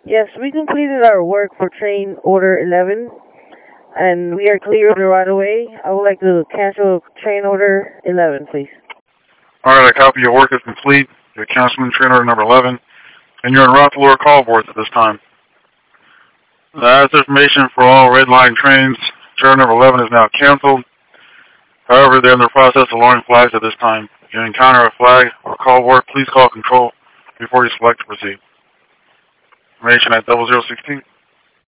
Yes, we completed our work for train order 11, and we are clear of the right of way. I would like to cancel train order 11, please. Alright, a copy of your work is complete. You're canceling train order number 11, and you're en route to Lower Colborth at this time. That's information for all red line trains. Train number 11 is now canceled. However, they're in the process of lowering flags at this time. If you encounter a flag or Colborth, please call control before you select to proceed. Information at 0016.